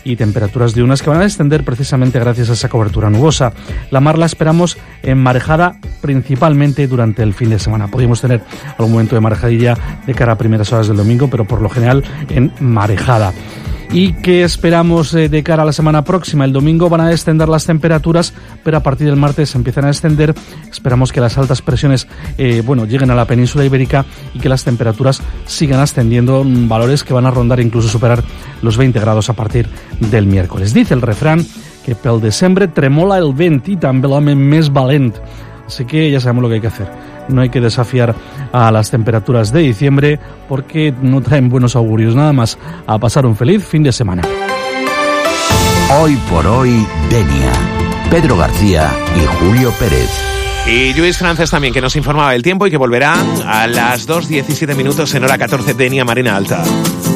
y temperaturas diurnas que van a descender precisamente gracias a esa cobertura nubosa. La mar la esperamos enmarejada principalmente durante el fin de semana. Podríamos tener algún momento de marejadilla de cara a primeras horas del domingo, pero por lo general en marejada. ¿Y qué esperamos de cara a la semana próxima? El domingo van a descender las temperaturas, pero a partir del martes empiezan a descender. Esperamos que las altas presiones lleguen a la península ibérica y que las temperaturas sigan ascendiendo, valores que van a rondar incluso superar los 20 grados a partir del miércoles. Dice el refrán que pel desembre tremola el vent i també l'home més valent. Así que ya sabemos lo que hay que hacer. No hay que desafiar a las temperaturas de diciembre porque no traen buenos augurios. Nada más, a pasar un feliz fin de semana. Hoy por hoy, Denia. Pedro García y Julio Pérez. Y Lluís Francés también, que nos informaba del tiempo y que volverá a las 2:17 en hora 14, Denia Marina Alta.